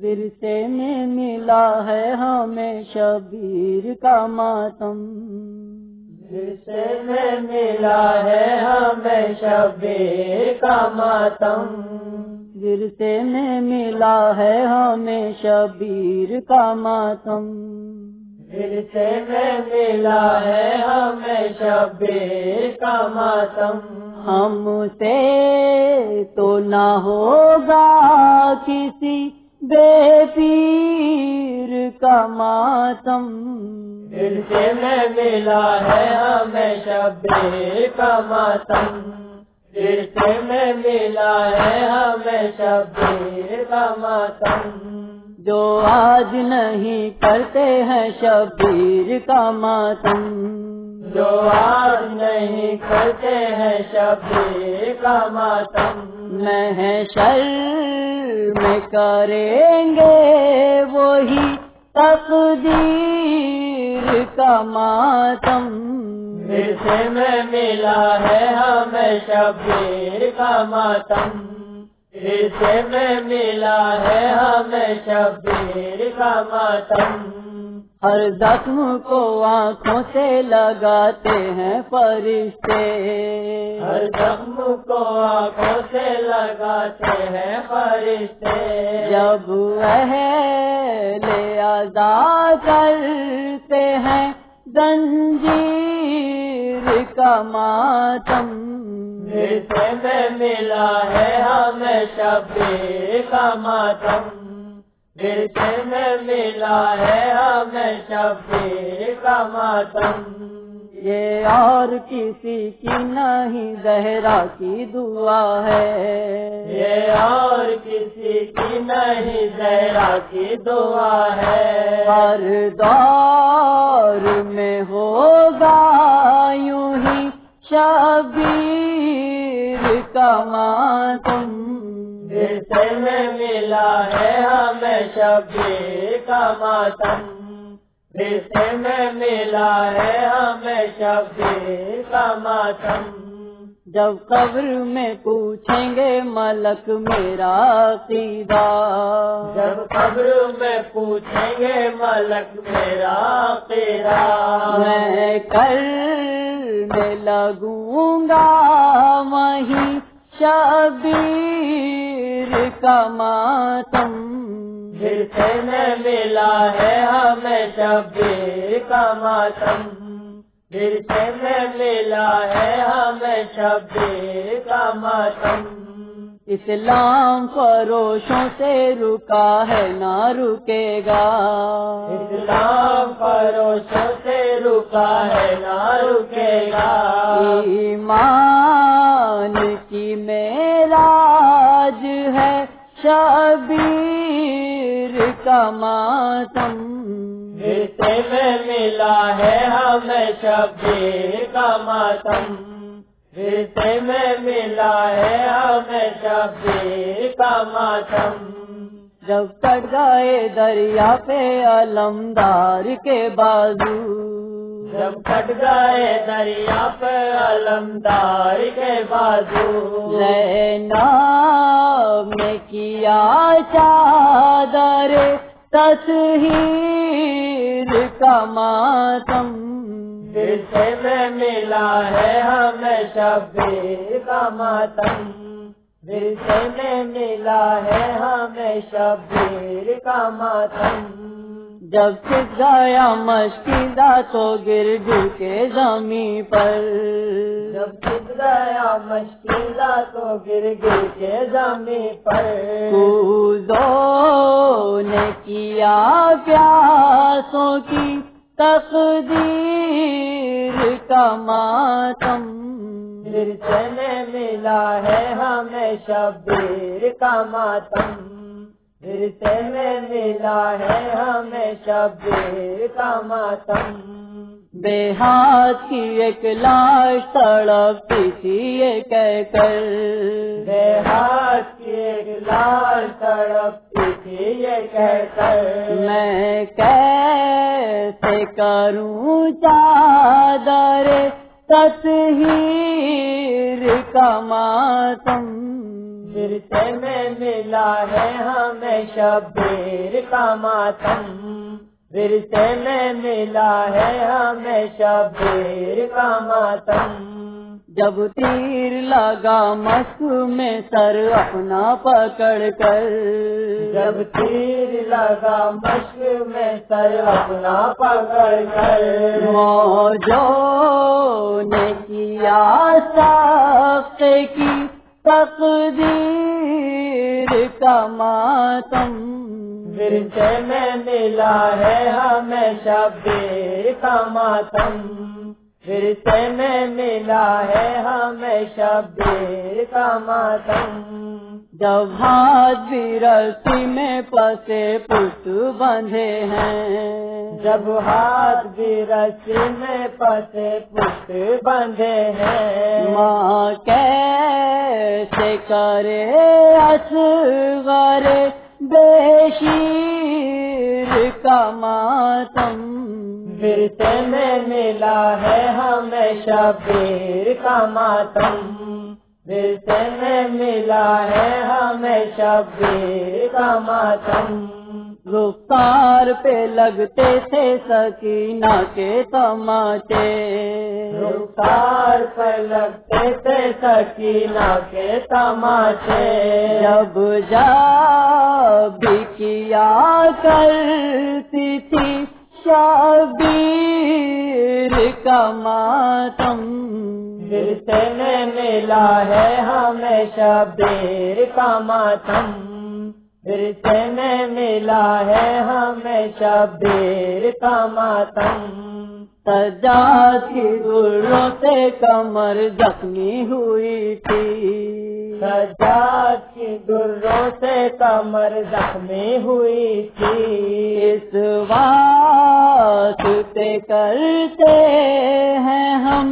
ورثے میں ملا ہے ہمیں شبیر کا ماتم، ورثے میں ملا ہے ہمیں شبیر کا ماتم، ورثے میں ملا ہے ہمیں شبیر کا ماتم، ورثے میں ملا ہے ہمیں شبیر کا ماتم، ہم سے تو نہ ہوگا کسی بے پیر کا ماتم، ورثے میں ملا ہے ہمیں شبیر کا ماتم، ورثے میں ملا ہے ہمیں شبیر کا ماتم، جو آج نہیں کرتے ہیں شبیر کا ماتم، جو آج نہیں کرتے ہیں شبیر کا ماتم، محشر میں کریں گے وہی تقدیر کا ماتم، ورثے میں ملا ہے ہمیں شبیر کا ماتم، ورثے میں ملا ہے ہمیں شبیر کا ماتم، ہر زخم کو آنکھوں سے لگاتے ہیں فرشتے، ہر زخم کو آنکھوں سے لگاتے ہیں فرشتے، جب اہل عزا کرتے ہیں زنجیر کا ماتم، ورثے میں ملا ہے ہمیں شبیر کا ماتم، ورثے میں ملا ہے ہمیں شبیر کا ماتم، یہ اور کسی کی نہیں زہرا کی دعا ہے، یہ اور کسی کی نہیں زہرا کی دعا ہے، ہر دور میں ہوگا یوں ہی شبیر کا ماتم، ورثے میں ملا ہے ہمیں شبیر کا ماتم، ورثے میں ملا ہے ہمیں شبیر کا ماتم، جب قبر میں پوچھیں گے ملک میرا عقیدہ، جب قبر میں پوچھیں گے ملک میرا عقیدہ، میں کرنے لگوں گا وہیں شبیر کا ماتم، ورثے میں ملا ہے ہمیں شبیر کا ماتم، ورثے میں ملا ہے ہمیں شبیر کا ماتم، اسلام فروشوں سے رکا ہے نہ رکے گا، اسلام فروشوں سے رکا ہے نہ رکے گا، ایمان کی معراج ہے شبیر کا ماتم، ورثے میں ملا ہے ہمیں شبیر کا ماتم، ورثے میں ملا ہے ہمیں شبیر کا ماتم، جب کٹ گئے دریا پہ علمدار کے بازو، جب کٹ گئے دریا پہ علمدار کے بازو، لینا میں کیا چادر تطہیر کا ماتم، ورثے میں ملا ہے ہمیں شبیر کا ماتم، ورثے میں ملا ہے ہمیں شبیر کا ماتم، جب سکھ گیا مشکلہ تو گر گر کے زمین پر، جب سکھ گیا مشکلہ تو گر گر کے زمین پر، کوزوں نے کیا پیاسوں کی تقدیر کا ماتم، ورثے میں ملا ہے ہمیں شبیر کا ماتم، ورثے میں ملا ہے ہمیں شبیر کا ماتم، بے ہاتھ کی ایک لاش تڑپتی تھی یہ کہہ کر، بے ہاتھ کی ایک لاش تڑپتی تھی یہ کہہ کر، میں کیسے کروں چادر تطہیر کا ماتم، ورثے میں ملا ہے ہمیں شبیر کا ماتم، ورثے میں ملا ہے ہمیں شبیر کا ماتم۔ جب تیر لگا مشق میں سر اپنا پکڑ کر، جب تیر لگا مشق میں سر اپنا پکڑ کر، موجوں نے کیا سخت کی تقدیر کا ماتم، ورثے میں ملا ہے ہمیں شبیر کا ماتم، ورثے میں ملا ہے ہمیں شبیر کا ماتم۔ جب ہاتھ بھی رسی میں پسے پشت بندھے ہیں، جب ہاتھ بھی رسی میں پسے پشت بندھے ہیں، ماں کیسے کرے اصغر بے شیر کا ماتم، ورثے میں ملا ہے ہمیں شبیر کا ماتم، ورثے میں ملا ہے ہمیں شبیر کا ماتم۔ رخسار پہ لگتے تھے سکینہ کے تماچے، رخسار پہ لگتے تھے سکینہ کے تماچے، جب بھی کیا کرتی تھی شبیر کا ماتم، ورثے میں ملا ہے ہمیں شبیر کا ماتم، ورثے میں ملا ہے ہمیں شبیر کا ماتم۔ سجاد کی دروں سے کمر زخمی ہوئی تھی، سجاد کی دروں سے کمر زخمی ہوئی تھی، اس واسطے کرتے ہیں ہم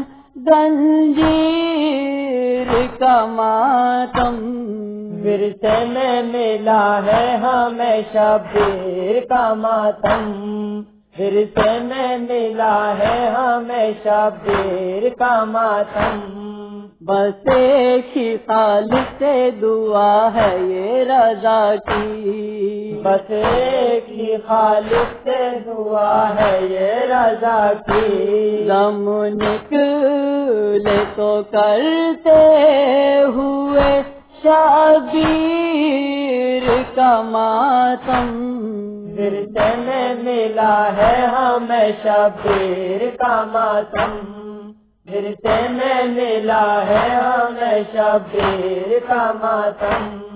زنجیر کا ماتم، ورثے میں ملا ہے ہمیں شبیر کا ماتم، ورثے میں ملا ہے ہمیں شبیر کا ماتم۔ بس ایک ہی خالق سے دعا ہے یہ رضا کی، بس ایک ہی خالق سے دعا ہے یہ رضا کی، غم نکلے تو کرتے ہوئے شبیر کا ماتم، ورثے میں ملا ہے ہمیں شبیر کا ماتم، ورثے میں ملا ہے ہمیں شبیر کا ماتم۔